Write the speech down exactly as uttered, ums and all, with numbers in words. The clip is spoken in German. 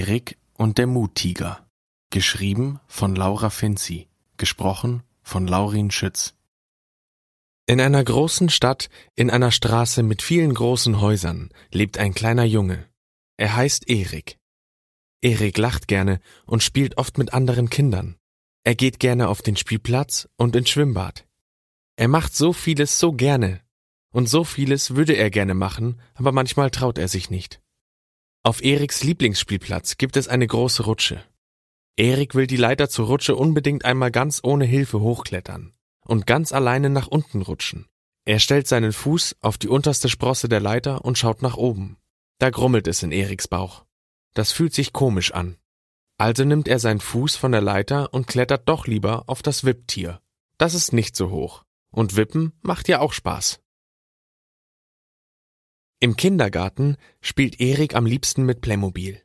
Erik und der Muttiger. Geschrieben von Laura Finzi. Gesprochen von Laurin Schütz. In einer großen Stadt, in einer Straße mit vielen großen Häusern, lebt ein kleiner Junge. Er heißt Erik. Erik lacht gerne und spielt oft mit anderen Kindern. Er geht gerne auf den Spielplatz und ins Schwimmbad. Er macht so vieles so gerne. Und so vieles würde er gerne machen, aber manchmal traut er sich nicht. Auf Eriks Lieblingsspielplatz gibt es eine große Rutsche. Erik will die Leiter zur Rutsche unbedingt einmal ganz ohne Hilfe hochklettern und ganz alleine nach unten rutschen. Er stellt seinen Fuß auf die unterste Sprosse der Leiter und schaut nach oben. Da grummelt es in Eriks Bauch. Das fühlt sich komisch an. Also nimmt er seinen Fuß von der Leiter und klettert doch lieber auf das Wipptier. Das ist nicht so hoch. Und Wippen macht ja auch Spaß. Im Kindergarten spielt Erik am liebsten mit Playmobil.